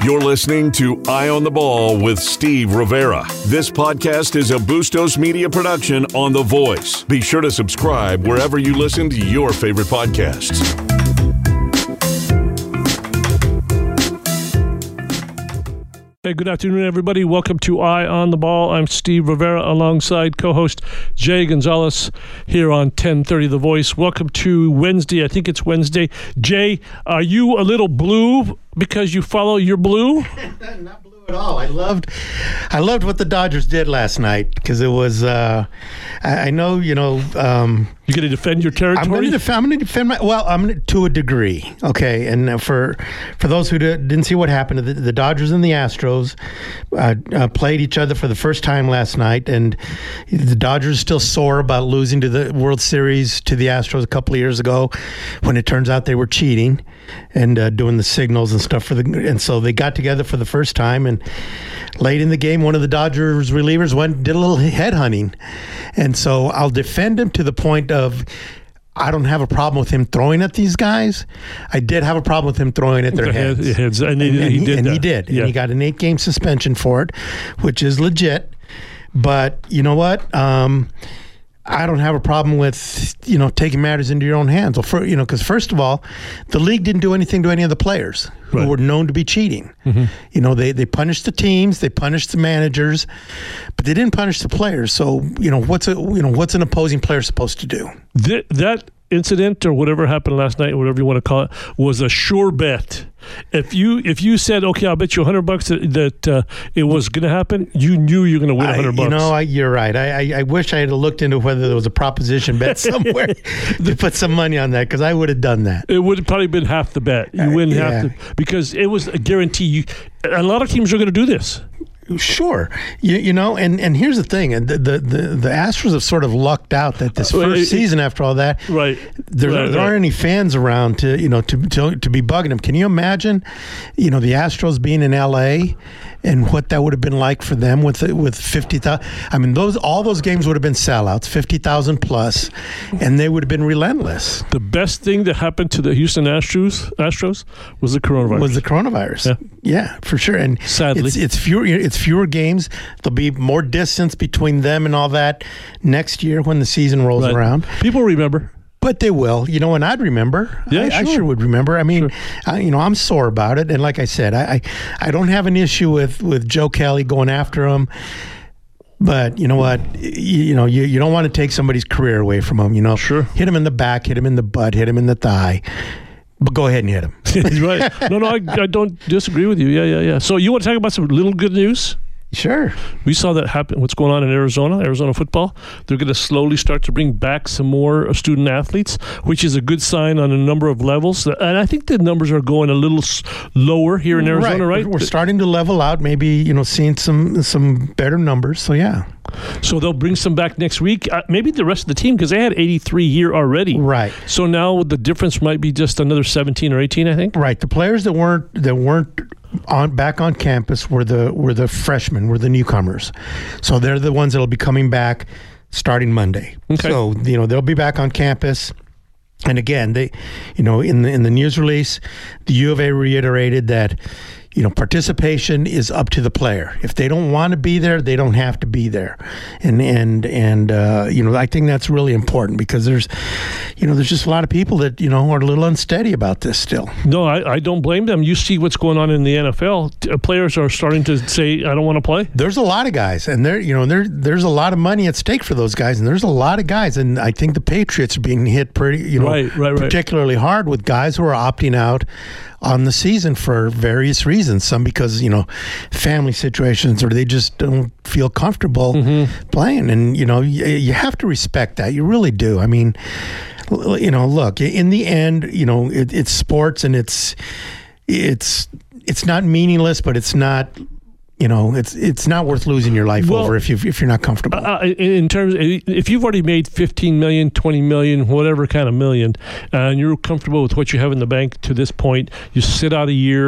You're listening to Eye on the Ball with Steve Rivera. This podcast is a Bustos Media production on The Voice. Be sure to subscribe wherever you listen to your favorite podcasts. Hey, good afternoon, everybody. Welcome to Eye on the Ball. I'm Steve Rivera alongside co-host Jay Gonzalez here on 1030 The Voice. Welcome to Wednesday. I think it's Wednesday. Jay, are you a little blue because you follow your blue? Not blue at all. I loved what the Dodgers did last night because it was. I know, you're going to defend your territory. I'm going to defend my. Well, I'm to a degree, okay. And for those who didn't see what happened, the Dodgers and the Astros played each other for the first time last night, and the Dodgers still sore about losing to the World Series to the Astros a couple of years ago, when it turns out they were cheating and doing the signals and stuff and so they got together for the first time. And late in the game, one of the Dodgers relievers did a little head hunting, and so I'll defend him to the point of I don't have a problem with him throwing at these guys. I did have a problem with him throwing at their heads. And he did. Yeah. And he got an 8-game suspension for it, which is legit. But you know what? I don't have a problem with, taking matters into your own hands. Well, because first of all, the league didn't do anything to any of the players who were known to be cheating. Mm-hmm. They punished the teams, they punished the managers, but they didn't punish the players. So, what's an opposing player supposed to do? That incident or whatever happened last night, whatever you want to call it, was a sure bet. If you said, okay, I'll bet you $100 that it was going to happen, you knew you were going to win $100. You're right. I wish I had looked into whether there was a proposition bet somewhere to put some money on that, because I would have done that. It would have probably been half the bet. You wouldn't have to, because it was a guarantee. A lot of teams are going to do this. Sure, and here's the thing: the Astros have sort of lucked out that this first season, after all that, there aren't any fans around to be bugging them. Can you imagine, the Astros being in LA and what that would have been like for them with 50,000? I mean, all those games would have been sellouts, 50,000 plus, and they would have been relentless. The best thing that happened to the Houston Astros was the coronavirus. Yeah, for sure. And sadly, it's fewer games. There'll be more distance between them and all that next year when the season rolls around. People remember. But they will, and I'd remember. I sure would remember. I mean, sure. I'm sore about it. And like I said, I don't have an issue with Joe Kelly going after him. But you know what? You don't want to take somebody's career away from him. Sure. Hit him in the back, hit him in the butt, hit him in the thigh. But go ahead and hit him. Right. No, I don't disagree with you. Yeah. So you want to talk about some little good news? Sure. We saw that happen. What's going on in Arizona football? They're going to slowly start to bring back some more student athletes, which is a good sign on a number of levels. And I think the numbers are going a little lower here in Arizona, right? We're starting to level out, maybe, seeing some better numbers. So, yeah. So they'll bring some back next week. Maybe the rest of the team, because they had 83 here already. Right. So now the difference might be just another 17 or 18, I think. Right. The players that weren't back on campus were the freshmen, were the newcomers. So they're the ones that'll be coming back starting Monday. Okay. So they'll be back on campus. And again, they, in the news release, the U of A reiterated that participation is up to the player. If they don't want to be there, they don't have to be there. And I think that's really important, because there's just a lot of people that, are a little unsteady about this still. No, I don't blame them. You see what's going on in the NFL. Players are starting to say, I don't want to play. There's a lot of guys, and there's a lot of money at stake for those guys, and there's a lot of guys, and I think the Patriots are being hit pretty, particularly hard with guys who are opting out on the season for various reasons. Some because, family situations, or they just don't feel comfortable playing. And, you have to respect that. You really do. I mean, look, in the end, it's sports, and it's not meaningless, but it's not, it's not worth losing your life over if you're not comfortable. In terms, if you've already made 15 million, 20 million, whatever kind of million, and you're comfortable with what you have in the bank to this point, you sit out a year,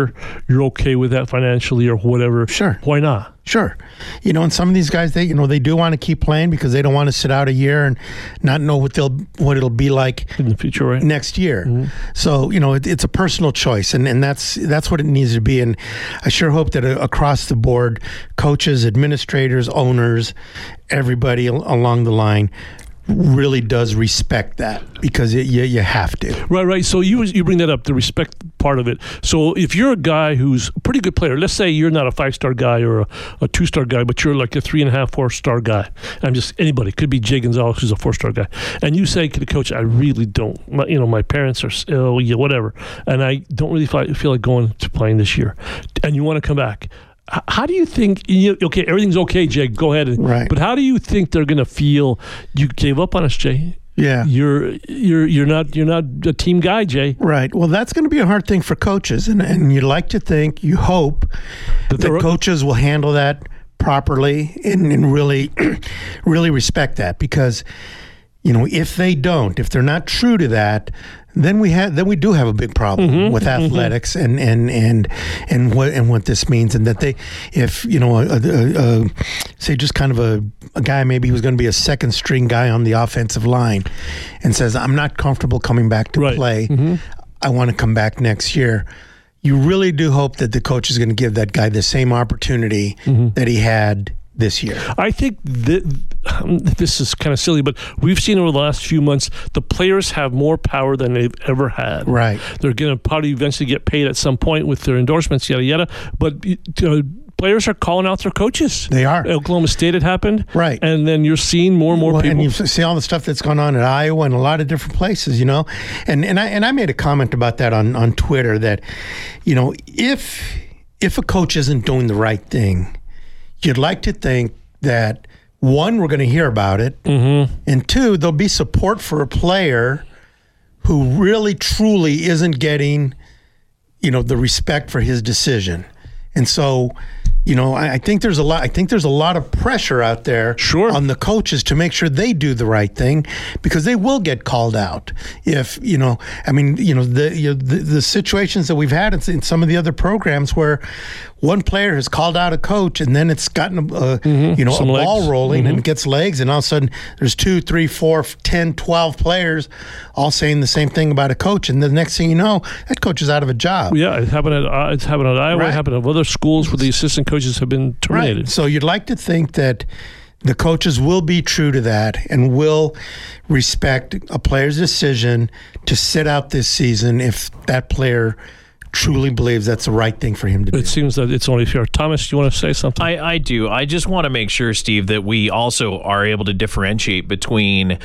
you're okay with that financially or whatever. Sure. Why not? Sure. And some of these guys, they do want to keep playing because they don't want to sit out a year and not know what it'll be like in the future, right? Next year. Mm-hmm. So, it's a personal choice, and that's what it needs to be. And I sure hope that across the board, coaches, administrators, owners, everybody along the line really does respect that, because you have to. Right. So you bring that up, the respect part of it. So if you're a guy who's a pretty good player, let's say you're not a 5-star guy or a 2-star guy, but you're like a 3.5, 4-star guy. I'm just anybody. Could be Jay Gonzalez, who's a 4-star guy. And you say to the coach, I really don't. My parents are whatever, and I don't really feel like going to playing this year. And you want to come back. How do you think? Okay, everything's okay, Jay. Go ahead. Right. But how do you think they're going to feel? You gave up on us, Jay. Yeah. You're not a team guy, Jay. Right. Well, that's going to be a hard thing for coaches, and you like to think, you hope that coaches will handle that properly and really, really respect that, because if they don't, if they're not true to that, then we do have a big problem with athletics and what this means, and that if say just kind of a guy, maybe he was going to be a second string guy on the offensive line, and says, I'm not comfortable coming back to play. I want to come back next year. You really do hope that the coach is going to give that guy the same opportunity that he had this year. I think this is kind of silly, but we've seen over the last few months, the players have more power than they've ever had. Right. They're going to probably eventually get paid at some point with their endorsements, yada, yada. But players are calling out their coaches. They are. Oklahoma State had happened. Right. And then you're seeing more and more people. And you see all the stuff that's gone on at Iowa and a lot of different places, And I made a comment about that on Twitter that, if a coach isn't doing the right thing, you'd like to think that, one, we're going to hear about it, and two, there'll be support for a player who really, truly isn't getting, the respect for his decision. And so, I think there's a lot of pressure out there on the coaches to make sure they do the right thing, because they will get called out. If the situations that we've had in some of the other programs where one player has called out a coach, and then it's gotten a ball rolling and it gets legs, and all of a sudden there's 2, 3, 4, 10, 12 players all saying the same thing about a coach, and the next thing you know, that coach is out of a job. Yeah, it happened at Iowa. Right. It happened at other schools where the assistant coaches have been terminated. Right. So you'd like to think that the coaches will be true to that and will respect a player's decision to sit out this season if that player truly believes that's the right thing for him to do. It seems that it's only fair. Thomas, do you want to say something? I do. I just want to make sure, Steve, that we also are able to differentiate between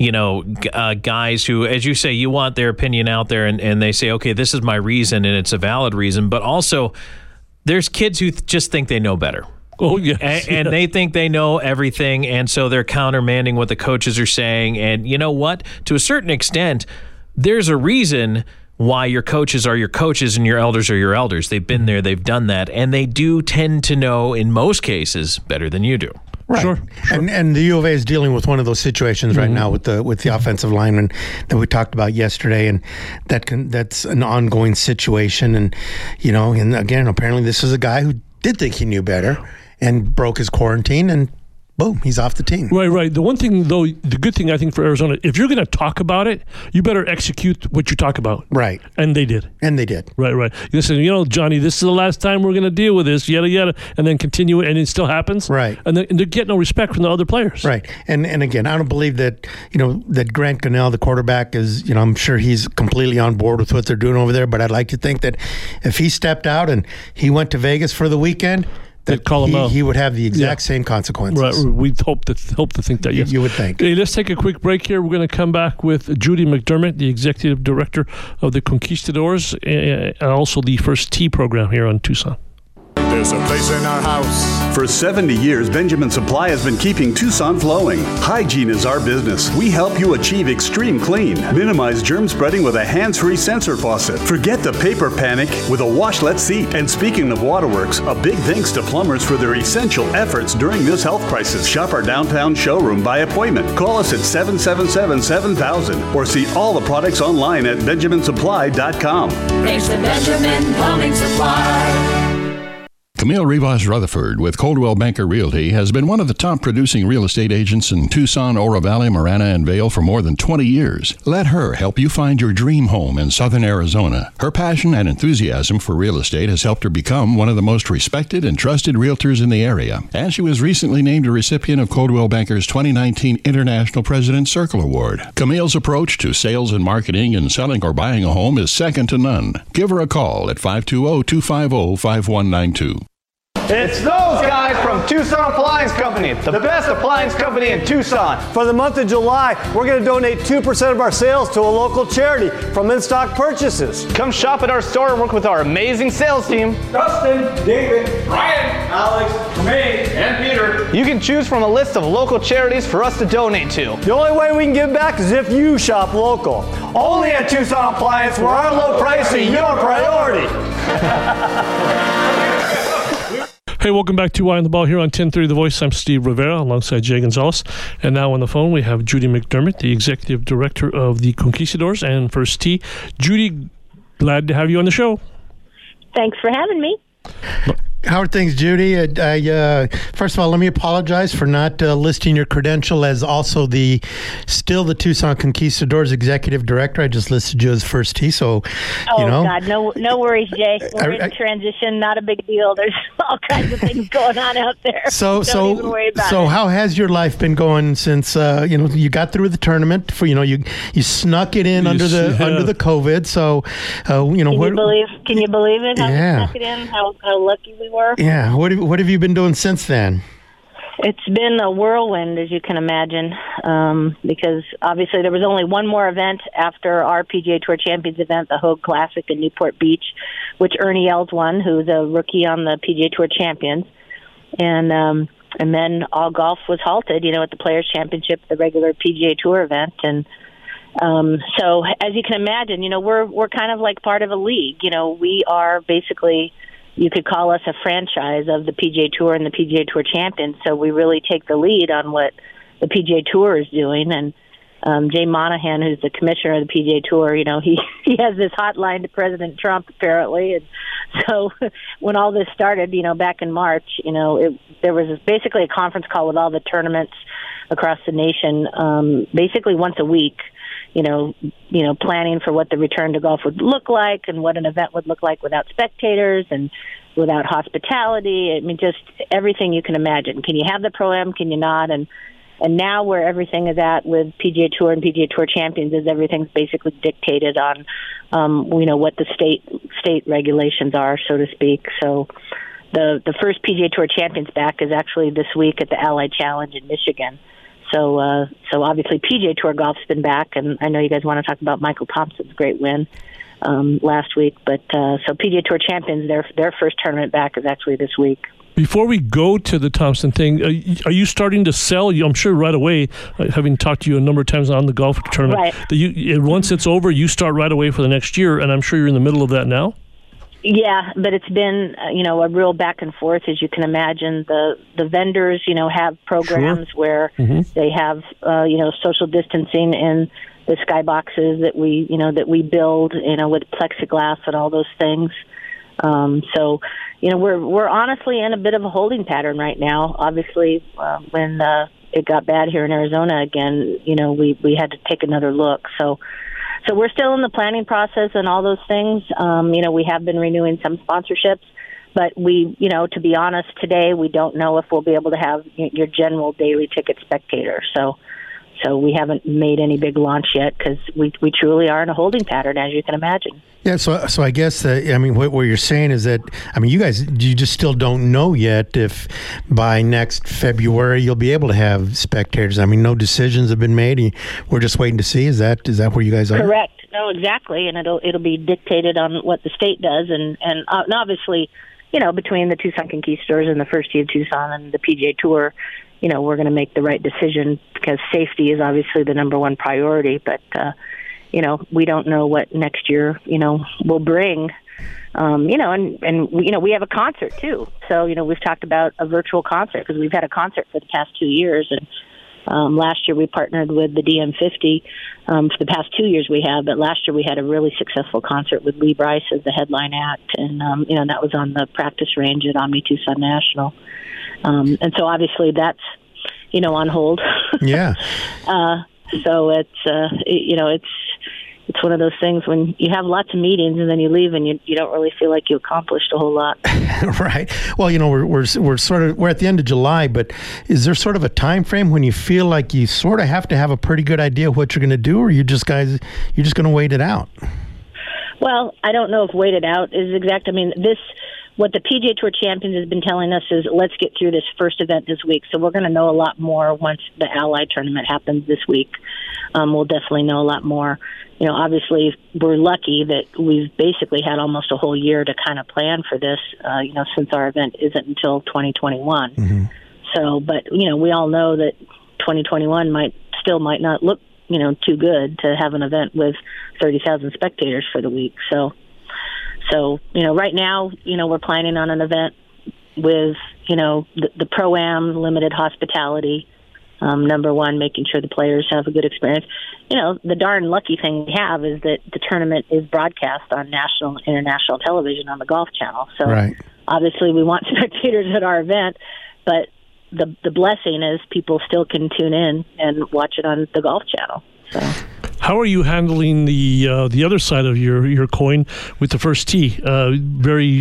guys who, as you say, you want their opinion out there, and they say, okay, this is my reason, and it's a valid reason. But also, there's kids who just think they know better. Oh, yes. And they think they know everything, and so they're countermanding what the coaches are saying. And you know what? To a certain extent, there's a reason why your coaches are your coaches and your elders are your elders. They've been there, they've done that, and they do tend to know, in most cases, better than you do. Right. Sure. And the U of A is dealing with one of those situations right now with the offensive lineman that we talked about yesterday, and that's an ongoing situation. And and again, apparently this is a guy who did think he knew better and broke his quarantine, and boom, he's off the team. Right. The one thing, though, the good thing I think for Arizona, if you're going to talk about it, you better execute what you talk about. Right. And they did. Right. You listen, Johnny, this is the last time we're going to deal with this, yada, yada, and then continue it, and it still happens. Right. And they get no respect from the other players. Right. And again, I don't believe that, that Grant Gunnell, the quarterback, is, I'm sure he's completely on board with what they're doing over there, but I'd like to think that if he stepped out and he went to Vegas for the weekend, that call him out. He would have the exact same consequences. Right. We'd hope to think that, yes. You would think. Okay, let's take a quick break here. We're going to come back with Judy McDermott, the executive director of the Conquistadors, and also the First Tee program here on Tucson. There's a place in our house. For 70 years, Benjamin Supply has been keeping Tucson flowing. Hygiene is our business. We help you achieve extreme clean. Minimize germ spreading with a hands-free sensor faucet. Forget the paper panic with a washlet seat. And speaking of waterworks, a big thanks to plumbers for their essential efforts during this health crisis. Shop our downtown showroom by appointment. Call us at 777-7000 or see all the products online at benjaminsupply.com. Thanks to Benjamin Plumbing Supply. Camille Rivas Rutherford with Coldwell Banker Realty has been one of the top producing real estate agents in Tucson, Oro Valley, Marana, and Vail for more than 20 years. Let her help you find your dream home in southern Arizona. Her passion and enthusiasm for real estate has helped her become one of the most respected and trusted realtors in the area. And she was recently named a recipient of Coldwell Banker's 2019 International President's Circle Award. Camille's approach to sales and marketing and selling or buying a home is second to none. Give her a call at 520-250-5192. It's those guys from Tucson Appliance Company, the best appliance company in Tucson. For the month of July, we're going to donate 2% of our sales to a local charity from in-stock purchases. Come shop at our store and work with our amazing sales team. Dustin, David, Ryan, Alex, me, and Peter. You can choose from a list of local charities for us to donate to. The only way we can give back is if you shop local. Only at Tucson Appliance, where our low price is your priority. Hey, welcome back to Eye on the Ball here on 1030 The Voice. I'm Steve Rivera alongside Jay Gonzalez. And now on the phone we have Judy McDermott, the Executive Director of the Conquistadors and First Tee. Judy, glad to have you on the show. Thanks for having me. How are things, Judy? First of all, let me apologize for not listing your credential as also still the Tucson Conquistadors Executive Director. I just listed you as First Tee, so, God, no worries, Jay. We're in transition, not a big deal. There's all kinds of things going on out there. Don't even worry about it. How has your life been going since, you got through the tournament? You snuck it in under the COVID, so, Can you believe it? How we snuck it in? How lucky we were? Yeah. What have you been doing since then? It's been a whirlwind, as you can imagine, because obviously there was only one more event after our PGA Tour Champions event, the Hogue Classic in Newport Beach, which Ernie Els won, who's a rookie on the PGA Tour Champions. And then all golf was halted, at the Players Championship, the regular PGA Tour event. And so as you can imagine, we're kind of like part of a league. We are basically, you could call us a franchise of the PGA Tour and the PGA Tour Champions. So we really take the lead on what the PGA Tour is doing. And Jay Monahan, who's the commissioner of the PGA Tour, he has this hotline to President Trump, apparently. And so when all this started, back in March, there was basically a conference call with all the tournaments across the nation, basically once a week, planning for what the return to golf would look like and what an event would look like without spectators and without hospitality. I mean, just everything you can imagine. Can you have the Pro-Am? Can you not? And now where everything is at with PGA Tour and PGA Tour Champions is everything's basically dictated on, what the state regulations are, so to speak. So the first PGA Tour Champions back is actually this week at the Allied Challenge in Michigan. So obviously PGA Tour golf's been back, and I know you guys want to talk about Michael Thompson's great win last week. But so PGA Tour Champions, their first tournament back is actually this week. Before we go to the Thompson thing, are you starting to sell? I'm sure right away, having talked to you a number of times on the golf tournament, right. That once it's over, you start right away for the next year, and I'm sure you're in the middle of that now? Yeah, but it's been, a real back and forth, as you can imagine. The vendors, have programs where they have, social distancing in the skyboxes that we build, with plexiglass and all those things. So, we're honestly in a bit of a holding pattern right now. Obviously, when it got bad here in Arizona again, we had to take another look. So we're still in the planning process and all those things. We have been renewing some sponsorships, but we, to be honest, today we don't know if we'll be able to have your general daily ticket spectator. So we haven't made any big launch yet because we truly are in a holding pattern, as you can imagine. Yeah, so I guess what you're saying is that you just still don't know yet if by next February you'll be able to have spectators. No decisions have been made. We're just waiting to see. Is that where you guys are? Correct. No, exactly. And it'll be dictated on what the state does, and obviously, between the Tucson Conquistadors and the First Tee of Tucson and the PGA Tour, we're going to make the right decision because safety is obviously the number one priority. But we don't know what next year, will bring. And we have a concert too. So, we've talked about a virtual concert because we've had a concert for the past 2 years. Last year we partnered with the DM50. For the past 2 years we have, but last year we had a really successful concert with Lee Brice as the headline act, and that was on the practice range at Omni Tucson National. And so obviously that's on hold. Yeah. So it's one of those things when you have lots of meetings and then you leave and you don't really feel like you accomplished a whole lot. Right. Well, we're at the end of July, but is there sort of a time frame when you feel like you sort of have to have a pretty good idea of what you're going to do, or you're just going to wait it out? Well, I don't know if wait it out is exact. I mean, what the PGA Tour Champions has been telling us is let's get through this first event this week. So we're going to know a lot more once the Allied tournament happens this week. We'll definitely know a lot more. Obviously we're lucky that we've basically had almost a whole year to kind of plan for this, since our event isn't until 2021. Mm-hmm. So, but, we all know that 2021 might not look, too good to have an event with 30,000 spectators for the week. So, right now, we're planning on an event with, the Pro-Am, limited hospitality, number one, making sure the players have a good experience. The darn lucky thing we have is that the tournament is broadcast on national and international television on the Golf Channel. So right. Obviously we want spectators at our event, but the blessing is people still can tune in and watch it on the Golf Channel. So. How are you handling the other side of your coin with the first tee? Very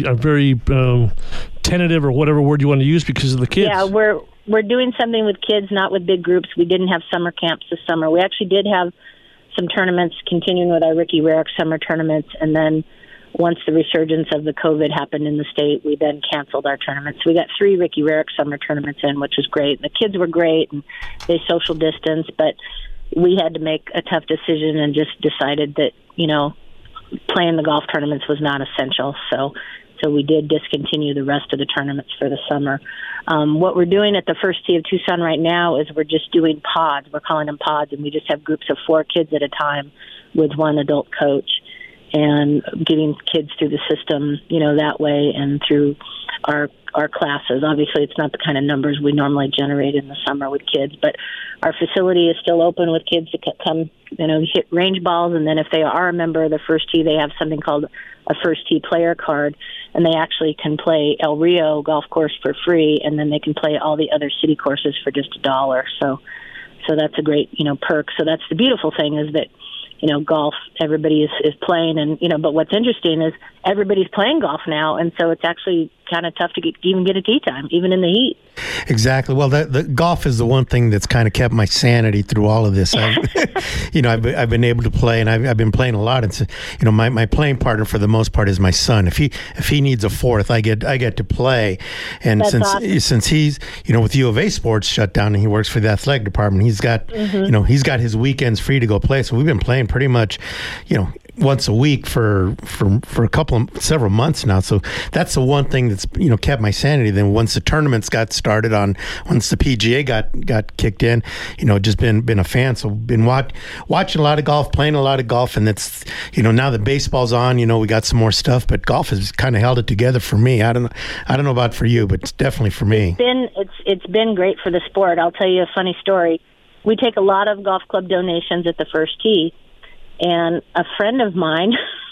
tentative, or whatever word you want to use, because of the kids. Yeah, we're doing something with kids, not with big groups. We didn't have summer camps this summer. We actually did have some tournaments continuing with our Ricky Rarick summer tournaments, and then once the resurgence of the COVID happened in the state, we then canceled our tournaments. We got 3 Ricky Rarick summer tournaments in, which was great. The kids were great, and they social distanced, but we had to make a tough decision and just decided that, playing the golf tournaments was not essential. So we did discontinue the rest of the tournaments for the summer. What we're doing at the first tee of Tucson right now is we're just doing pods. We're calling them pods, and we just have groups of 4 kids at a time with one adult coach, and getting kids through the system, that way, and through our classes. Obviously, it's not the kind of numbers we normally generate in the summer with kids, but our facility is still open with kids to come, hit range balls, and then if they are a member of the first tee, they have something called a first tee player card, and they actually can play El Rio golf course for free, and then they can play all the other city courses for just $1. So that's a great, perk. So that's the beautiful thing, is that golf, everybody is playing, and but what's interesting is everybody's playing golf now, and so it's actually kind of tough to even get a tee time, even in the heat. Exactly. Well, the golf is the one thing that's kind of kept my sanity through all of this. I've been able to play, and I've been playing a lot. It's my playing partner for the most part is my son. If he needs a fourth, I get to play. And that's awesome. Since he's with U of A sports shut down and he works for the athletic department, he's got he's got his weekends free to go play. So we've been playing pretty much once a week for several months now. So that's the one thing that's kept my sanity. Then once the tournaments got started once the PGA got kicked in, just been a fan. So been watching a lot of golf, playing a lot of golf, and that's now that baseball's on, we got some more stuff, but golf has kind of held it together for me. I don't know about for you, but it's definitely for me. It's been great for the sport. I'll tell you a funny story. We take a lot of golf club donations at the first tee. And a friend of mine,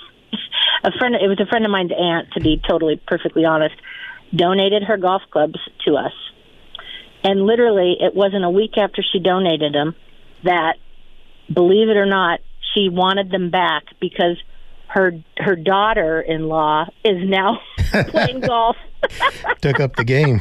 it was a friend of mine's aunt, to be perfectly honest, donated her golf clubs to us. And literally, it wasn't a week after she donated them that, believe it or not, she wanted them back because her daughter-in-law is now playing golf. Took up the game.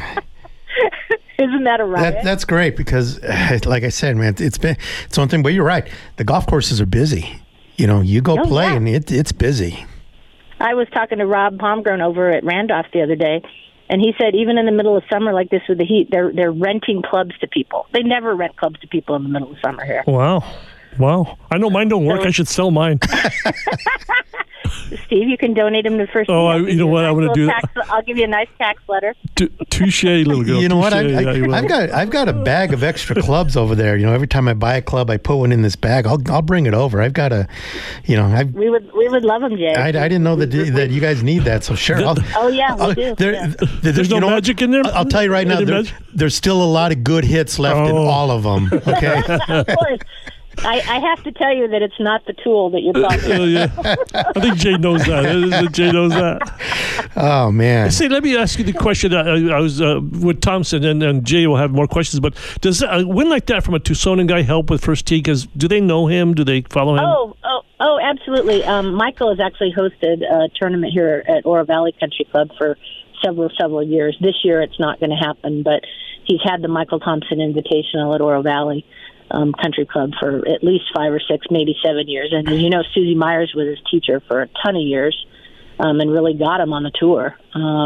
Isn't that a riot? That's great because, like I said, man, it's one thing. But you're right. The golf courses are busy. You go play, yeah. And it's busy. I was talking to Rob Palmgren over at Randolph the other day, and he said even in the middle of summer like this with the heat, they're renting clubs to people. They never rent clubs to people in the middle of summer here. Wow. I know mine don't work. I should sell mine. Steve, you can donate them to First Tee. You know what? I'm going to do that. I'll give you a nice tax letter. Touche, little girl. You know what? Touché. I've got a bag of extra clubs over there. You know, every time I buy a club, I put one in this bag. I'll bring it over. I've got a, you know, we would love them, Jay. I didn't know that you guys need that. So sure. We do. There's no magic in there. I'll tell you right now. There's still a lot of good hits left in all of them. Okay. Of course. I have to tell you that it's not the tool that you're talking about. I think Jay knows that. Jay knows that. Oh, man. Say, let me ask you the question. I was with Thompson, and Jay will have more questions, but does a win like that from a Tucsonan guy help with First Tee? Because do they know him? Do they follow him? Oh, absolutely. Michael has actually hosted a tournament here at Oro Valley Country Club for several years. This year it's not going to happen, but he's had the Michael Thompson Invitational at Oro Valley Country Club for at least 5 or 6, maybe 7 years. And as you know, Susie Myers was his teacher for a ton of years, and really got him on the tour.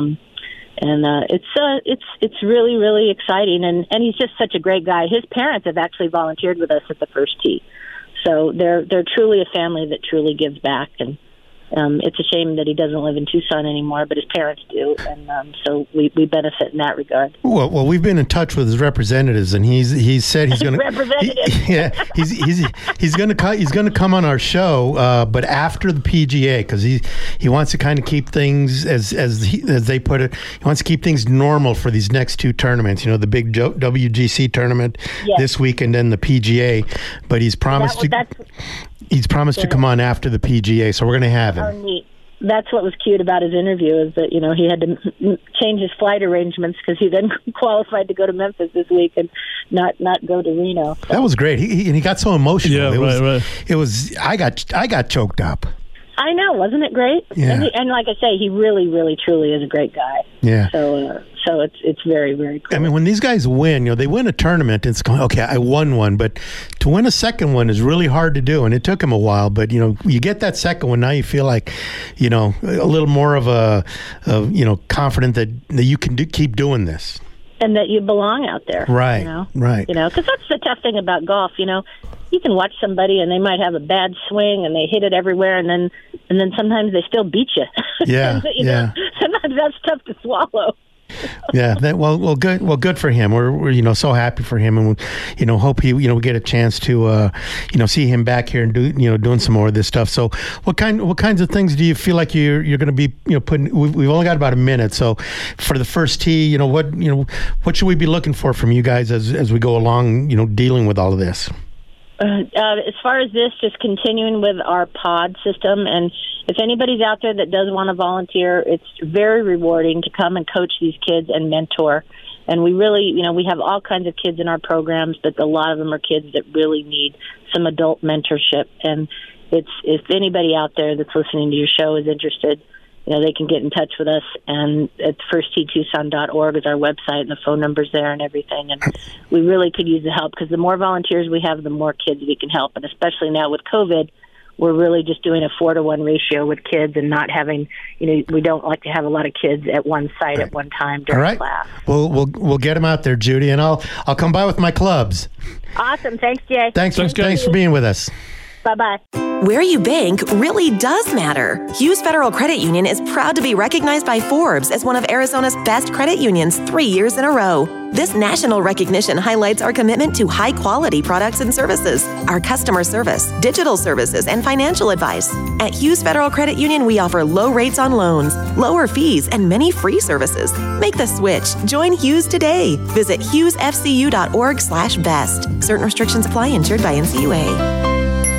It's really, really exciting, and he's just such a great guy. His parents have actually volunteered with us at the First Tee, so they're truly a family that truly gives back. And it's a shame that he doesn't live in Tucson anymore, but his parents do, and so we benefit in that regard. Well, we've been in touch with his representatives, and he's said he's going to he's going to come on our show, but after the PGA, because he wants to kind of keep things as they put it. He wants to keep things normal for these next 2 tournaments. You know, the big WGC tournament this week, and then the PGA. But he's promised to come on after the PGA, so we're going to have him. Oh, neat. That's what was cute about his interview, is that, you know, he had to change his flight arrangements because he then qualified to go to Memphis this week and not go to Reno. So. That was great. He got so emotional. Yeah, right. It was. I got choked up. I know, wasn't it great? Yeah. And like I say, he really, really, truly is a great guy. Yeah. So it's very, very cool. I mean, when these guys win, you know, they win a tournament, it's going, okay, I won one, but to win a second one is really hard to do, and it took him a while. But you know, you get that second one, now you feel like, you know, a little more of you know, confident that you can keep doing this. And that you belong out there. Right, you know? right. You know, because that's the tough thing about golf, you know. You can watch somebody and they might have a bad swing and they hit it everywhere, and then sometimes they still beat you. Yeah, you know, sometimes that's tough to swallow. Yeah, good for him. We're you know, so happy for him, and you know, hope he, you know, we get a chance to you know, see him back here and doing some more of this stuff. So what kinds of things do you feel like you're going to be, you know, putting? We've only got about a minute, so for the First Tee, you know, what should we be looking for from you guys as we go along, you know, dealing with all of this? As far as this, just continuing with our pod system, and if anybody's out there that does want to volunteer, it's very rewarding to come and coach these kids and mentor. And we really, you know, we have all kinds of kids in our programs, but a lot of them are kids that really need some adult mentorship. And if anybody out there that's listening to your show is interested, you know, they can get in touch with us, and at firstteetucson.org is our website, and the phone number's there and everything. And we really could use the help, because the more volunteers we have, the more kids we can help. And especially now with COVID, we're really just doing a 4-to-1 ratio with kids, and not having, you know, we don't like to have a lot of kids at one site at one time during class. We'll get them out there, Judy, and I'll come by with my clubs. Awesome. Thanks, Jay. Thanks for being with us. Bye-bye. Where you bank really does matter. Hughes Federal Credit Union is proud to be recognized by Forbes as one of Arizona's best credit unions 3 years in a row. This national recognition highlights our commitment to high-quality products and services, our customer service, digital services, and financial advice. At Hughes Federal Credit Union, we offer low rates on loans, lower fees, and many free services. Make the switch. Join Hughes today. Visit hughesfcu.org/best. Certain restrictions apply. Insured by NCUA.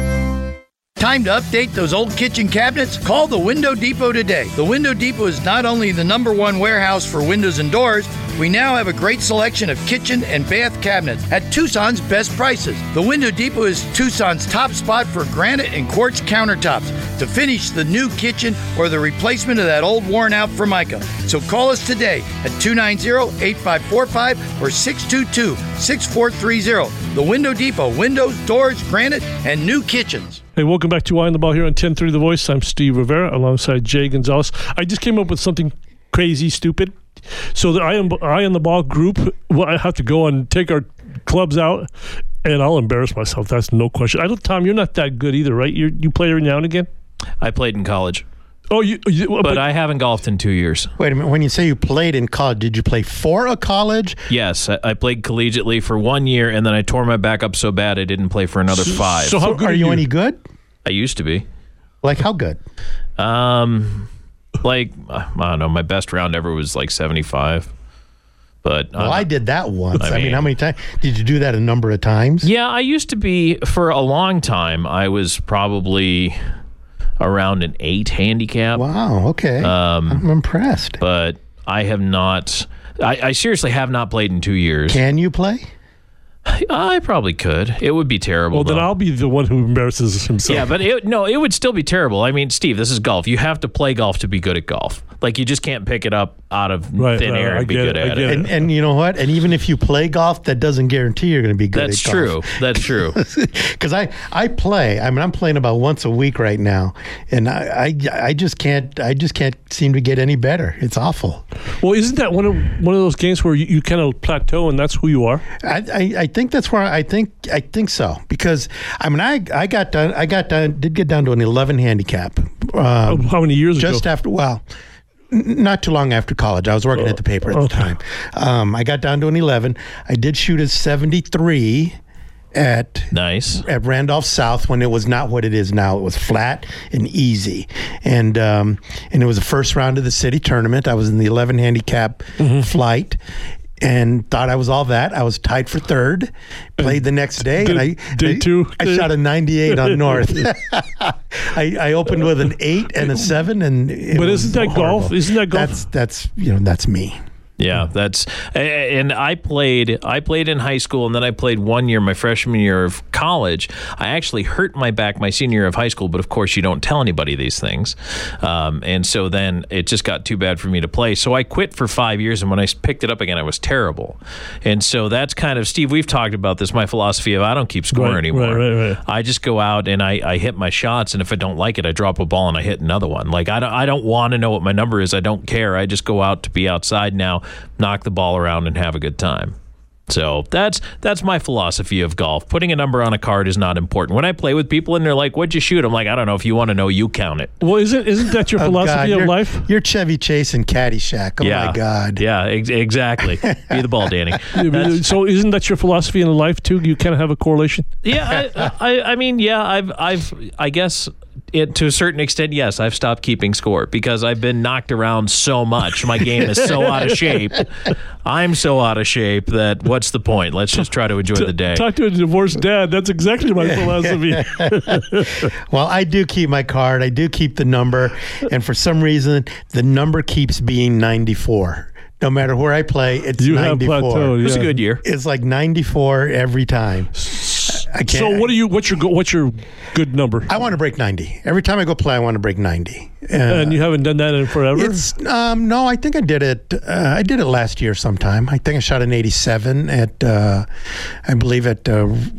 Time to update those old kitchen cabinets? Call the Window Depot today. The Window Depot is not only the #1 warehouse for windows and doors, we now have a great selection of kitchen and bath cabinets at Tucson's best prices. The Window Depot is Tucson's top spot for granite and quartz countertops to finish the new kitchen or the replacement of that old worn-out Formica. So call us today at 290-8545 or 622-6430. The Window Depot, windows, doors, granite, and new kitchens. Hey, welcome back to Eye on the Ball here on 1030 The Voice. I'm Steve Rivera alongside Jay Gonzalez. I just came up with something crazy, stupid. So the Eye on the Ball group, well, I have to go and take our clubs out, and I'll embarrass myself. That's no question. Tom, you're not that good either, right? You play every now and again? I played in college. Oh, but I haven't golfed in 2 years. Wait a minute. When you say you played in college, did you play for a college? Yes, I played collegiately for 1 year, and then I tore my back up so bad I didn't play for another 5. So how good are you? Any good? I used to be. Like how good? Like I don't know. My best round ever was like 75. But I did that once. I mean, how many times did you do that? A number of times? Yeah, I used to be for a long time. I was probably around an 8 handicap. Wow. Okay. I'm impressed. But I have not. I seriously have not played in 2 years. Can you play? I probably could. It would be terrible. Well, then I'll be the one who embarrasses himself. Yeah, but it would still be terrible. I mean, Steve, this is golf. You have to play golf to be good at golf. Like, you just can't pick it up out of thin air and be good at it. And you know what? And even if you play golf, that doesn't guarantee you're going to be good at golf. That's true. Because I play. I mean, I'm playing about once a week right now, and I just can't seem to get any better. It's awful. Well, isn't that one of those games where you kind of plateau and that's who you are? I think that's where I think so, because I mean I did get down to an 11 handicap. How many years ago? Just after, not too long after college. I was working at the paper at the time. I got down to an 11. I did shoot a 73 at Randolph South when it was not what it is now. It was flat and easy, and it was the first round of the city tournament. I was in the 11 handicap flight. And thought I was all that. I was tied for third. Played the next day, and I shot a 98 on North. I opened with an 8 and a 7, and isn't that horrible. golf? Isn't that golf? That's me. Yeah, and I played in high school, and then I played 1 year, my freshman year of college. I actually hurt my back my senior year of high school, but of course you don't tell anybody these things. And so then it just got too bad for me to play. So I quit for 5 years, and when I picked it up again, I was terrible. And so that's kind of, Steve, we've talked about this, my philosophy of I don't keep score anymore. Right. I just go out and I hit my shots, and if I don't like it, I drop a ball and I hit another one. Like I don't want to know what my number is. I don't care. I just go out to be outside now, knock the ball around and have a good time. So that's my philosophy of golf. Putting a number on a card is not important. When I play with people and they're like, "What'd you shoot?" I'm like, "I don't know. If you want to know, you count it." Well, isn't that your philosophy of life? You're Chevy Chase and Caddyshack. Oh my God. Yeah, exactly. Be the ball, Danny. So isn't that your philosophy in life too? You kind of have a correlation. Yeah, I mean, yeah, I guess. To a certain extent, yes, I've stopped keeping score because I've been knocked around so much. My game is so out of shape. I'm so out of shape that what's the point? Let's just try to enjoy the day. Talk to a divorced dad. That's exactly my philosophy. Well, I do keep my card. I do keep the number. And for some reason, the number keeps being 94. No matter where I play, it's 94. Have plateaued, It was a good year. It's like 94 every time. So what's your good number? I want to break 90. Every time I go play, I want to break 90. And you haven't done that in forever? No, I think I did it. I did it last year sometime. I think I shot an 87 at, I believe at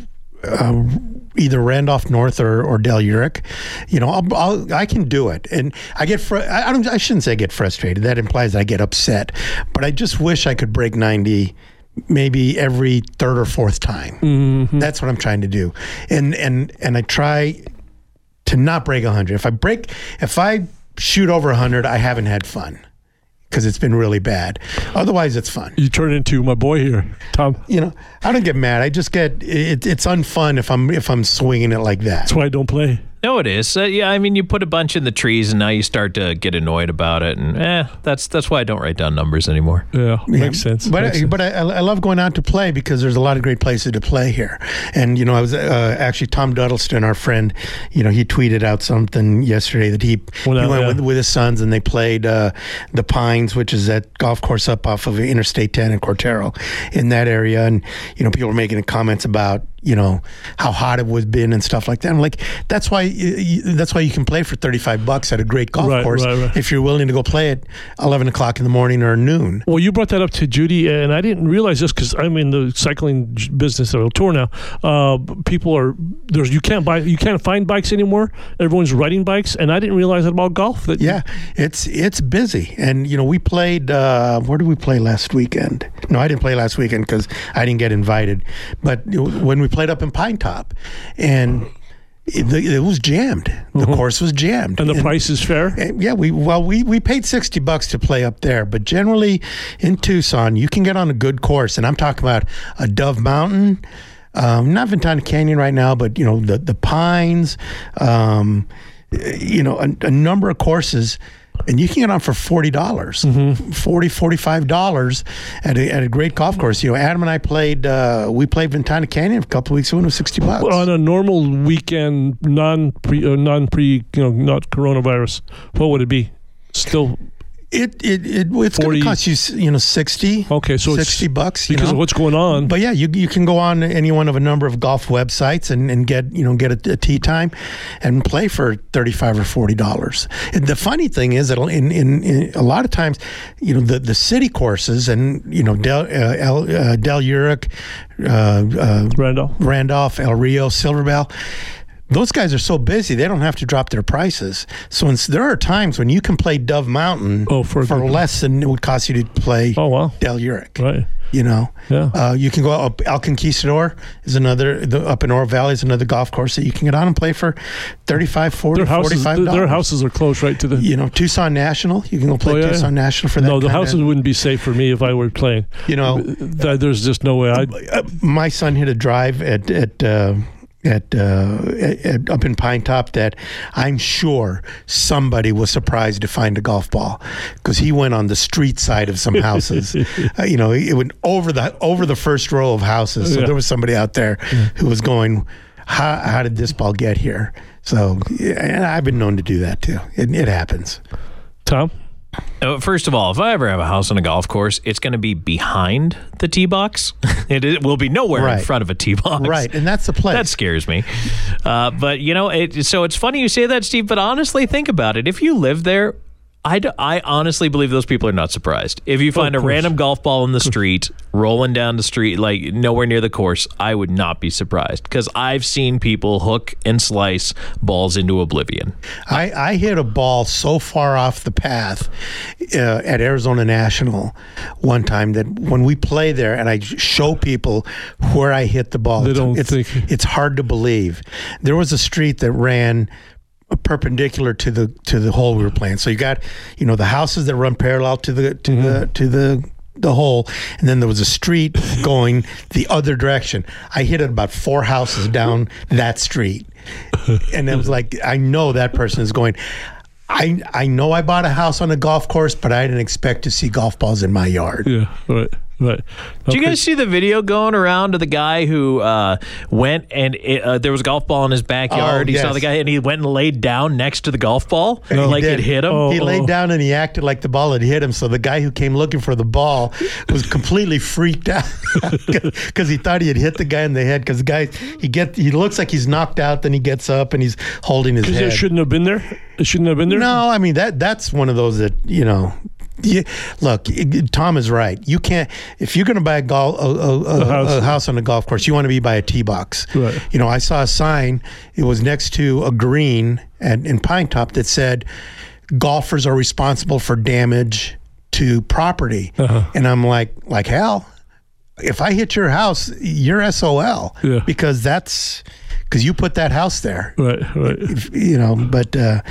either Randolph North or Del Uric. You know, I can do it, and I get. I shouldn't say I get frustrated. That implies that I get upset. But I just wish I could break 90. Maybe every third or fourth time. Mm-hmm. That's what I'm trying to do, and I try to not break 100. If I shoot over 100, I haven't had fun because it's been really bad. Otherwise, it's fun. You turn into my boy here, Tom. You know, I don't get mad. I just get it's unfun if I'm swinging it like that. That's why I don't play. No, it is. Yeah, I mean, you put a bunch in the trees, and now you start to get annoyed about it, and that's why I don't write down numbers anymore. Yeah, makes sense. But I love going out to play because there's a lot of great places to play here. And you know, I was actually Tom Duddleston, our friend. You know, he tweeted out something yesterday that he went with his sons, and they played the Pines, which is that golf course up off of Interstate 10 in Cortero, in that area. And you know, people were making comments about, you know, how hot it was been and stuff like that. I'm like, that's why you can play for $35 at a great golf course if you're willing to go play at 11 o'clock in the morning or noon. Well, you brought that up to Judy, and I didn't realize this because I'm in the cycling business on tour now. People are you can't find bikes anymore. Everyone's riding bikes, and I didn't realize that about golf. It's busy, and you know, we played. Where did we play last weekend? No, I didn't play last weekend because I didn't get invited. But when we played up in Pine Top, and It was jammed. The course was jammed. And the price is fair? Yeah, we paid $60 to play up there, but generally in Tucson, you can get on a good course, and I'm talking about a Dove Mountain, not Ventana Canyon right now, but the Pines, a number of courses. And you can get on for $40, $45 at a great golf course. Adam and I played Ventana Canyon a couple of weeks ago, and it was $60. On a normal weekend, not coronavirus, what would it be? Still, it's going to cost you, $60. Okay, so $60 because of what's going on. But yeah, you can go on any one of a number of golf websites and get a tee time and play for $35 or $40. And the funny thing is that in a lot of times, the city courses and Del Uric, Randolph, El Rio, Silverbell. Those guys are so busy, they don't have to drop their prices. So there are times when you can play Dove Mountain for less than it would cost you to play Del Uric. Right. Yeah. You can go up. El Conquistador is another, up in Oro Valley is another golf course that you can get on and play for $35, $40, $45. Their houses are close right to the... Tucson National. You can go play Tucson National for that. No, the houses wouldn't be safe for me if I were playing. There's just no way my son hit a drive at up in Pine Top that I'm sure somebody was surprised to find a golf ball, because he went on the street side of some houses. It went over the first row of houses. So there was somebody out there who was going, how did this ball get here? So, and I've been known to do that too. It happens. Tom? First of all, if I ever have a house on a golf course, it's going to be behind the tee box. It will be nowhere in front of a tee box. Right, and that's the play. That scares me. But, so it's funny you say that, Steve, but honestly, think about it. If you live there, I honestly believe those people are not surprised. If you find a random golf ball in the street, rolling down the street, like nowhere near the course, I would not be surprised, because I've seen people hook and slice balls into oblivion. I hit a ball so far off the path at Arizona National one time that when we play there and I show people where I hit the ball, it's hard to believe. There was a street that ran perpendicular to the hole we were playing. So you got the houses that run parallel to the hole, and then there was a street going the other direction. I hit it about 4 houses down that street, and it was like, I know that person is going, I know I bought a house on a golf course, but I didn't expect to see golf balls in my yard. Yeah, right. Right. Did you guys see the video going around of the guy who went and there was a golf ball in his backyard? He saw the guy and he went and laid down next to the golf ball like it hit him. He laid down and he acted like the ball had hit him. So the guy who came looking for the ball was completely freaked out because he thought he had hit the guy in the head. Because the guy he looks like he's knocked out, then he gets up and he's holding his head. Because it shouldn't have been there. It shouldn't have been there. No, I mean that's one of those that look, Tom is right. You can't, if you're going to buy a house on a golf course, you want to be by a tee box. Right. I saw a sign. It was next to a green in Pine Top that said, "Golfers are responsible for damage to property." And I'm like hell. If I hit your house, you're SOL. Yeah. Because you put that house there. Right. But.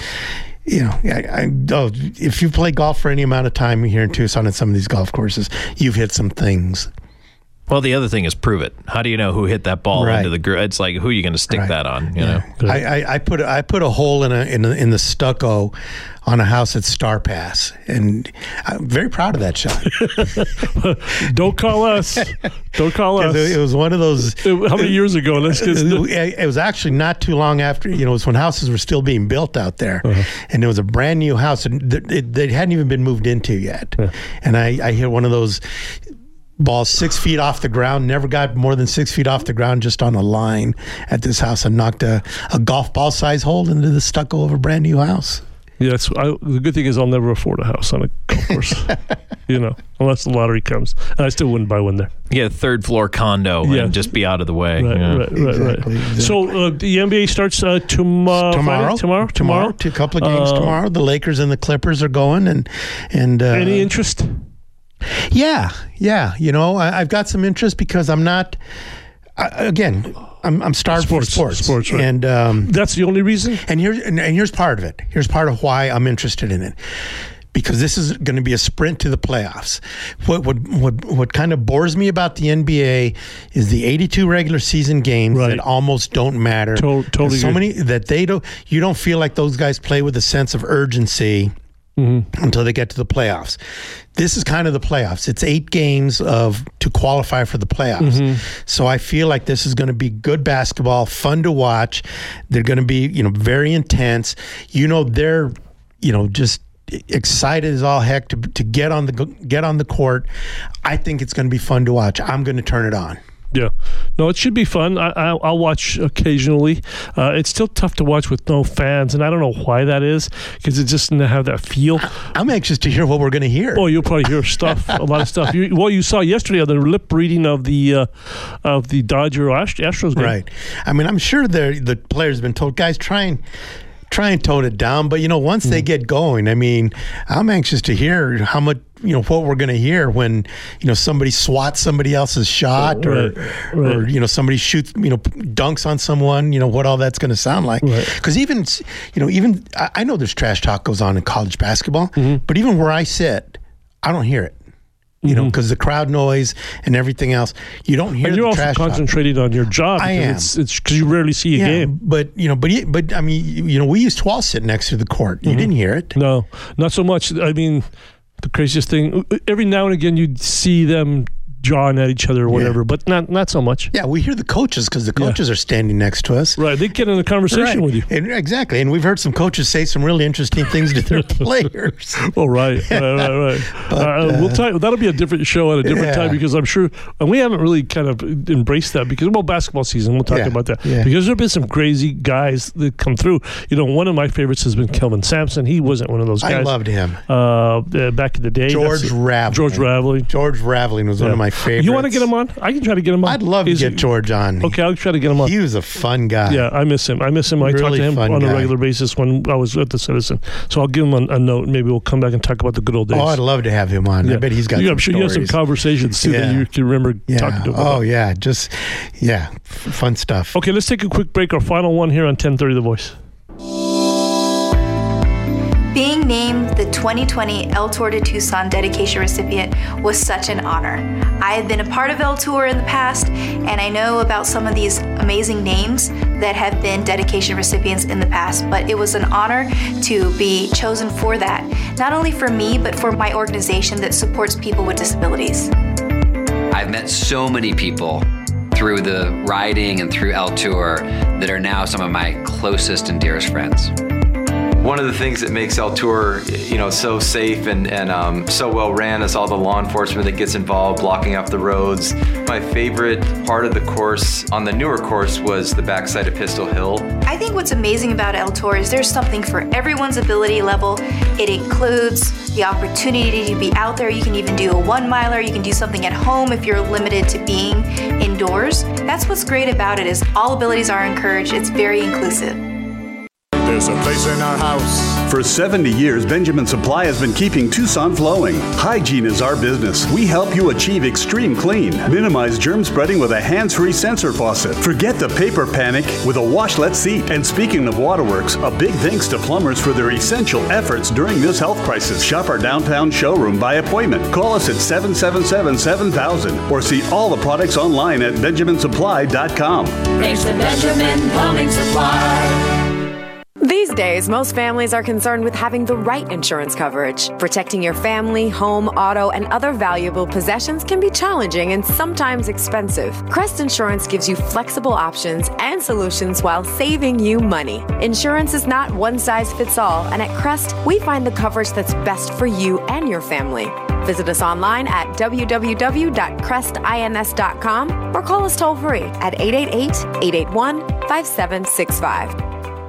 If you play golf for any amount of time here in Tucson at some of these golf courses, you've hit some things. Well, the other thing is prove it. How do you know who hit that ball into the groove? It's like, who are you going to stick that on? You know. I put a hole in the stucco on a house at Star Pass, and I'm very proud of that shot. Don't call us. Don't call us. It was one of those. How many years ago? It was actually not too long after. It was when houses were still being built out there, and it was a brand new house, and they hadn't even been moved into yet. And I hit one of those balls 6 feet off the ground, never got more than 6 feet off the ground, just on a line at this house, and knocked a golf ball size hole into the stucco of a brand new house. Yeah, the good thing is I'll never afford a house on a golf course, unless the lottery comes. And I still wouldn't buy one there. Yeah, third floor condo and just be out of the way. Right. Exactly. So the NBA starts tomorrow. Tomorrow. A couple of games tomorrow. The Lakers and the Clippers are going, and any interest? Yeah. I've got some interest because I'm not I'm starved for sports, right. And that's the only reason. And here's part of it. Here's part of why I'm interested in it. Because this is going to be a sprint to the playoffs. What kind of bores me about the NBA is the 82 regular season games that almost don't matter. Totally. So many that you don't feel like those guys play with a sense of urgency until they get to the playoffs. This is kind of the playoffs. It's 8 games to qualify for the playoffs. So I feel like this is going to be good basketball, fun to watch. They're going to be, very intense. They're, just excited as all heck to get on the court. I think it's going to be fun to watch. I'm going to turn it on. Yeah. No, it should be fun. I'll watch occasionally. It's still tough to watch with no fans, and I don't know why that is, because it just doesn't have that feel. I'm anxious to hear what we're going to hear. Oh, you'll probably hear a lot of stuff. You saw yesterday on the lip reading of the Dodger Astros game. Right. I mean, I'm sure the players have been told, guys, try and tone it down. But, once they get going, I mean, I'm anxious to hear how much, what we're going to hear when, somebody swats somebody else's shot or somebody shoots, dunks on someone, what all that's going to sound like. Because even I know there's trash talk goes on in college basketball, but even where I sit, I don't hear it. Because the crowd noise and everything else, you don't hear. And you're the also trash concentrating talk. On your job. I am. It's because you rarely see a game. But I mean, we used to all sit next to the court. You didn't hear it. No, not so much. I mean, the craziest thing. Every now and again, you'd see them jawing at each other or whatever, but not so much. Yeah, we hear the coaches because the coaches are standing next to us. Right, they get in a conversation with you. Exactly, and we've heard some coaches say some really interesting things to their players. Oh, right. But, we'll talk. That'll be a different show at a different time, because I'm sure, and we haven't really kind of embraced that because, basketball season, we'll talk about that. Yeah. Because there have been some crazy guys that come through. One of my favorites has been Kelvin Sampson. He wasn't one of those guys. I loved him. Back in the day. George Raveling. George Raveling was one of my favorites. You want to get him on? I can try to get him on. I'd love to get George on. Okay, I'll try to get him on. He was a fun guy. Yeah, I miss him. I talk to him on a regular basis when I was at the Citizen. So I'll give him a note. Maybe we'll come back and talk about the good old days. Oh, I'd love to have him on. I bet he's got some I'm sure stories. you have some conversations too that you can remember talking to him about. Oh, yeah. Fun stuff. Okay, let's take a quick break. Our final one here on 1030 The Voice. Being named the 2020 El Tour de Tucson dedication recipient was such an honor. I had been a part of El Tour in the past, and I know about some of these amazing names that have been dedication recipients in the past, but it was an honor to be chosen for that, not only for me, but for my organization that supports people with disabilities. I've met so many people through the riding and through El Tour that are now some of my closest and dearest friends. One of the things that makes El Tour, so safe and so well ran is all the law enforcement that gets involved, blocking up the roads. My favorite part of the course on the newer course was the backside of Pistol Hill. I think what's amazing about El Tour is there's something for everyone's ability level. It includes the opportunity to be out there. You can even do a 1-miler. You can do something at home if you're limited to being indoors. That's what's great about it, is all abilities are encouraged. It's very inclusive. There's a place in our house. For 70 years, Benjamin Supply has been keeping Tucson flowing. Hygiene is our business. We help you achieve extreme clean. Minimize germ spreading with a hands-free sensor faucet. Forget the paper panic with a washlet seat. And speaking of waterworks, a big thanks to plumbers for their essential efforts during this health crisis. Shop our downtown showroom by appointment. Call us at 777-7000 or see all the products online at benjaminsupply.com. Thanks to Benjamin Plumbing Supply. These days, most families are concerned with having the right insurance coverage. Protecting your family, home, auto, and other valuable possessions can be challenging and sometimes expensive. Crest Insurance gives you flexible options and solutions while saving you money. Insurance is not one size fits all, and at Crest, we find the coverage that's best for you and your family. Visit us online at www.crestins.com or call us toll free at 888-881-5765.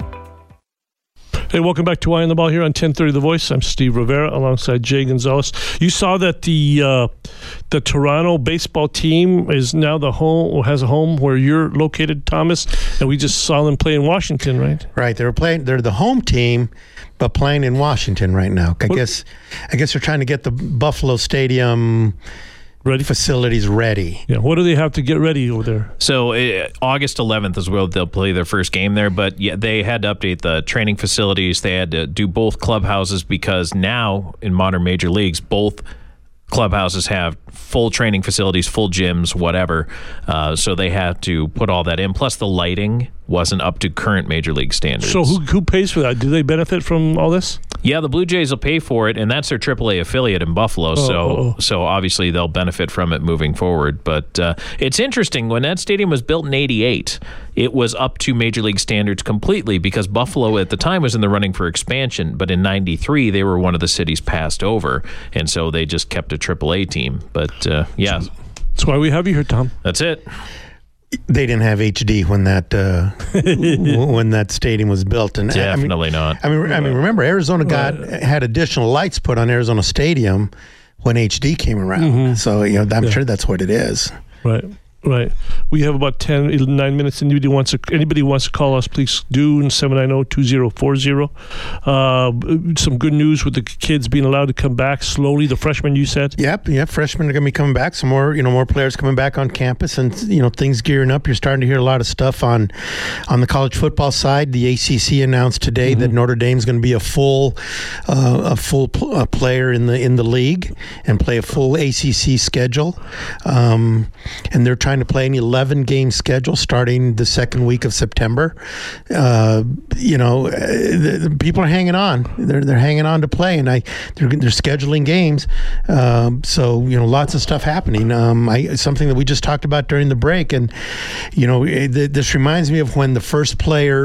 Hey, welcome back to Eye on the Ball here on 1030 The Voice. I'm Steve Rivera alongside Jay Gonzalez. You saw that the Toronto baseball team is now has a home where you're located, Thomas, and we just saw them play in Washington, right? Right. They're the home team, but playing in Washington right now. I guess they're trying to get the Buffalo Stadium facilities ready. Yeah. What do they have to get ready over there? So August 11th is where they'll play their first game there, but yeah, they had to update the training facilities. They had to do both clubhouses because now in modern major leagues, both clubhouses have full training facilities, full gyms, whatever. So they had to put all that in. Plus the lighting wasn't up to current major league standards. So who pays for that? Do they benefit from all this? Yeah, the Blue Jays will pay for it, and that's their AAA affiliate in Buffalo. So obviously they'll benefit from it moving forward. But it's interesting. When that stadium was built in '88, it was up to major league standards completely because Buffalo at the time was in the running for expansion. But in '93, they were one of the cities passed over, and so they just kept a AAA team. But yeah, that's why we have you here, Tom. That's it. They didn't have HD when that when that stadium was built, and definitely not. I mean, remember Arizona had additional lights put on Arizona Stadium when HD came around. Mm-hmm. So I'm sure that's what it is. Right. We have about 9 minutes. Anybody wants to call us, please do, 790-2040. Some good news with the kids being allowed to come back slowly. The freshmen, you said? Yep. Freshmen are going to be coming back. Some more players coming back on campus, and things gearing up. You're starting to hear a lot of stuff on the college football side. The ACC announced today that Notre Dame's going to be a full player in the league and play a full ACC schedule, and they're trying to play an 11-game schedule starting the second week of September. The people are hanging on. They're hanging on to play, and they're scheduling games. So lots of stuff happening. Something that we just talked about during the break, and this reminds me of when the first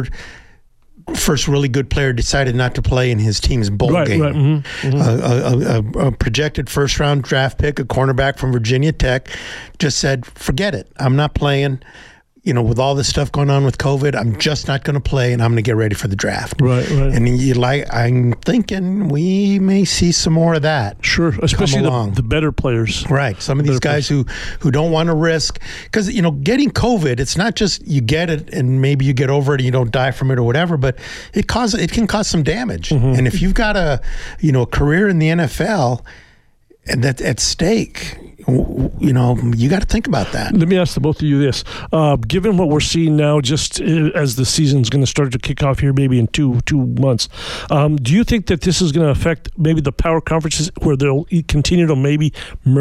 really good player decided not to play in his team's bowl game. Right. Mm-hmm. A projected first-round draft pick, a cornerback from Virginia Tech, just said, forget it. I'm not playing. With all this stuff going on with COVID, I'm just not going to play, and I'm going to get ready for the draft. Right. And I'm thinking we may see some more of that. Sure, especially the better players. Right. Some of these guys who don't want to risk, because getting COVID, it's not just you get it and maybe you get over it and you don't die from it or whatever, but it can cause some damage. Mm-hmm. And if you've got a career in the NFL and that's at stake, you got to think about that. Let me ask the both of you this. Given what we're seeing now, just as the season's going to start to kick off here maybe in two months, do you think that this is going to affect maybe the power conferences where they'll continue to maybe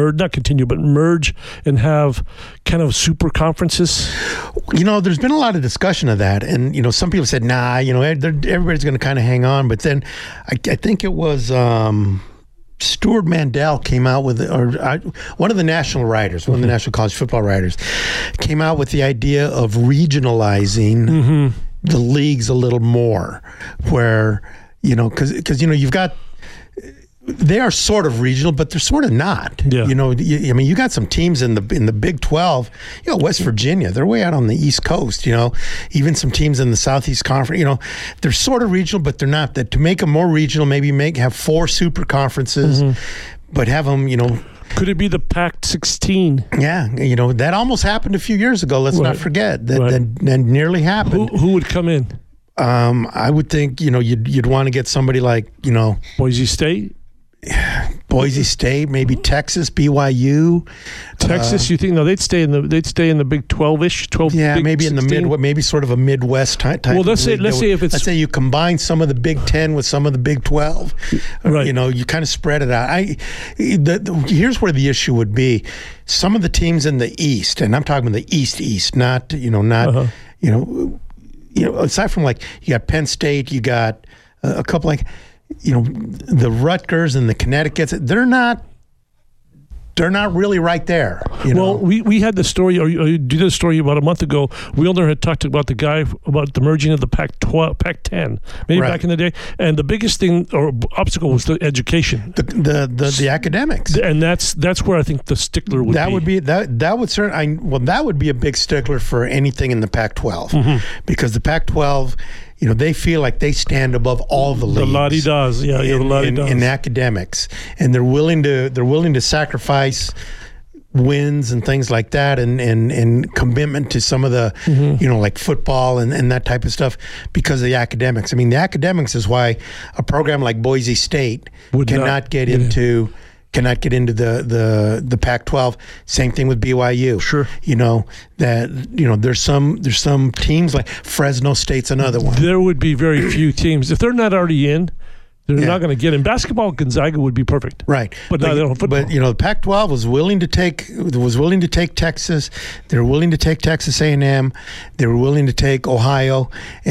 merge and have kind of super conferences? There's been a lot of discussion of that. And, some people said, nah, everybody's going to kind of hang on. But then I think it was... Stuart Mandel came out with, one of the national writers, one of the national college football writers, came out with the idea of regionalizing the leagues a little more, where, because you've got, they are sort of regional, but they're sort of not. Yeah. You got some teams in the Big 12. West Virginia, they're way out on the East Coast. Even some teams in the Southeast Conference. They're sort of regional, but they're not. That to make them more regional, maybe have 4 super conferences, but have them. Could it be the Pac-16? Yeah, that almost happened a few years ago. Let's not forget that nearly happened. Who would come in? I would think you'd want to get somebody like Boise State. Boise State, maybe Texas, BYU. Texas, you think? No, they'd stay in the Big 12-ish, 12. Yeah, Big maybe 16? In the maybe sort of a Midwest type. Well, let's say let's say you combine some of the Big 10 with some of the Big 12. Right. You kind of spread it out. Here's where the issue would be: some of the teams in the East, and I'm talking about the East, not aside from you got Penn State, you got a couple the Rutgers and the Connecticut's, they're not really right there. Well, we had the story, or you did a story about a month ago. Wheeler had talked about the guy about the merging of the Pac-10, maybe back in the day. And the biggest thing or obstacle was the education, the academics, and that's where I think the stickler would be. That would be a big stickler for anything in the Pac-12, because the Pac-12. They feel like they stand above all the leagues. The la-di-das, in academics, and they're willing to sacrifice wins and things like that, and commitment to some of the like football and that type of stuff because of the academics. I mean, the academics is why a program like Boise State cannot get into cannot get into the Pac-12. Same thing with BYU. Sure. There's some teams like Fresno State's another one. There would be very few teams if they're not already in. They're not going to get in. Basketball, Gonzaga would be perfect. Right. But now they don't have football. But, the Pac-12 was willing to take Texas. They were willing to take Texas A&M. They were willing to take Oklahoma,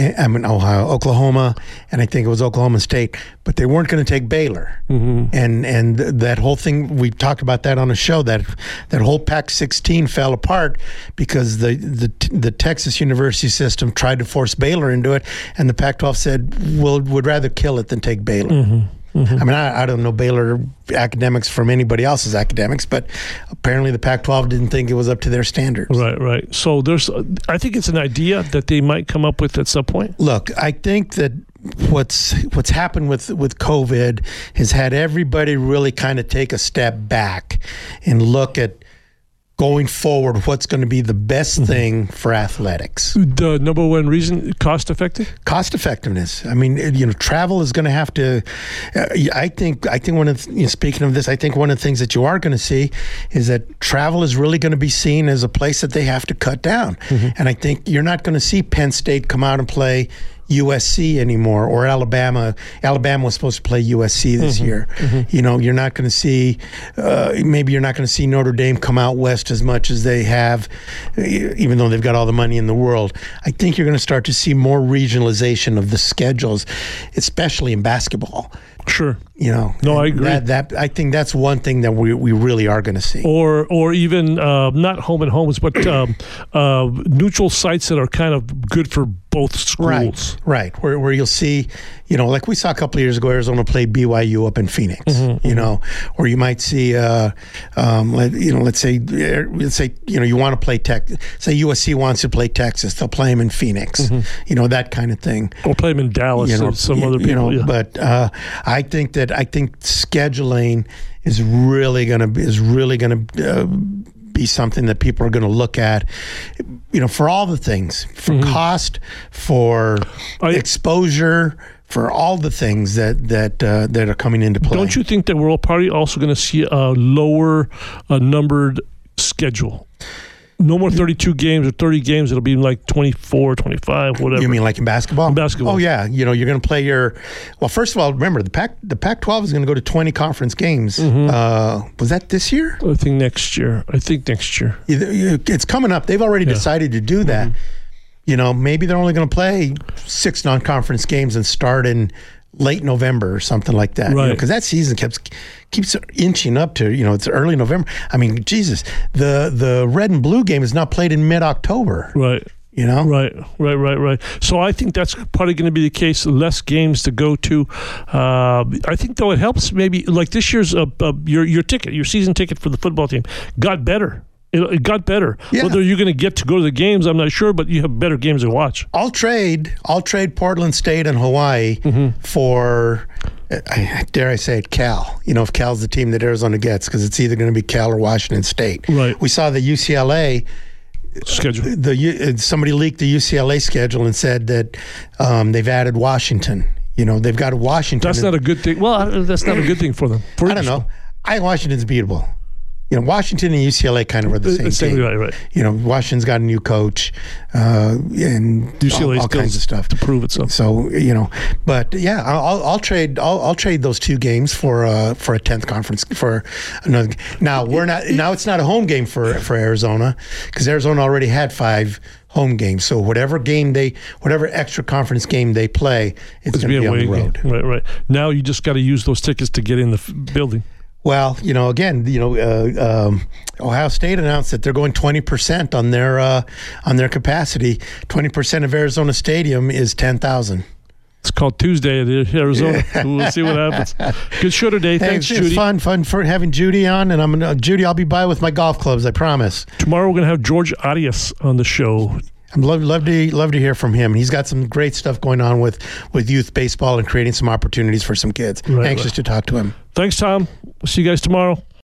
and I think it was Oklahoma State. But they weren't going to take Baylor. Mm-hmm. And that whole thing, we talked about that on a show, that whole Pac-16 fell apart because the Texas University system tried to force Baylor into it, and the Pac-12 said, would rather kill it than take Baylor. Mm-hmm. Mm-hmm. I mean, I don't know Baylor academics from anybody else's academics, but apparently the Pac-12 didn't think it was up to their standards. Right. So I think it's an idea that they might come up with at some point. Look, I think that what's happened with COVID has had everybody really kind of take a step back and look at going forward, what's going to be the best thing for athletics? The number one reason, cost effectiveness. I mean, travel is going to have to. I think one of speaking of this, I think one of the things that you are going to see is that travel is really going to be seen as a place that they have to cut down. Mm-hmm. And I think you're not going to see Penn State come out and play USC anymore, or Alabama. Alabama was supposed to play USC this year. Mm-hmm. You're not going to see, maybe you're not going to see Notre Dame come out west as much as they have, even though they've got all the money in the world. I think you're going to start to see more regionalization of the schedules, especially in basketball. Sure. No, I agree. That I think that's one thing that we really are going to see. Or even not home and homes, but neutral sites that are kind of good for both schools. Right. Where you'll see, like we saw a couple of years ago, Arizona played BYU up in Phoenix. Mm-hmm. Or you might see, let's say you want to play say USC wants to play Texas, they'll play them in Phoenix. Mm-hmm. That kind of thing. Or play them in Dallas or some other people. Yeah. But I think scheduling is really going to be something that people are going to look at, for all the things, for cost, for exposure, for all the things that are coming into play. Don't you think that we're probably also going to see a lower numbered schedule? No more 32 games or 30 games. It'll be like 24, 25, whatever. You mean like in basketball? In basketball. Oh, yeah. You're going to play well, first of all, remember, the Pac-12 is going to go to 20 conference games. Mm-hmm. Was that this year? I think next year. It's coming up. They've already decided to do that. Mm-hmm. Maybe they're only going to play 6 non-conference games and start in late November or something like that. Right. Because that season keeps inching up to, it's early November. I mean, Jesus, the red and blue game is not played in mid-October. Right. Right. So I think that's probably going to be the case. Less games to go to. I think, though, it helps maybe, like this year's, your season ticket for the football team got better. It got better. Yeah. Whether you're going to get to go to the games, I'm not sure, but you have better games to watch. I'll trade Portland State and Hawaii for, dare I say it, Cal. If Cal's the team that Arizona gets, because it's either going to be Cal or Washington State. Right. We saw the UCLA schedule. Somebody leaked the UCLA schedule and said that they've added Washington. They've got Washington. That's not a good thing. Well, that's not a good thing for them. I don't know. Washington's beatable. Washington and UCLA kind of are the same team. Right. Washington's got a new coach and UCLA all kinds of stuff to prove itself. So but yeah, I'll trade those 2 games for a 10th conference for another. Now it's not a home game for Arizona, because Arizona already had 5 home games. So whatever extra conference game they play, it's going to be on the road. Right. Now you just got to use those tickets to get in the building. Well, again, Ohio State announced that they're going 20% on their capacity. 20% of Arizona Stadium is 10,000. It's called Tuesday at Arizona. We'll see what happens. Good show today. Thanks, Judy. It's fun for having Judy on, and Judy, I'll be by with my golf clubs, I promise. Tomorrow we're going to have George Arias on the show. I'd love to hear from him. He's got some great stuff going on with youth baseball and creating some opportunities for some kids. Anxious to talk to him. Thanks, Tom. We'll see you guys tomorrow.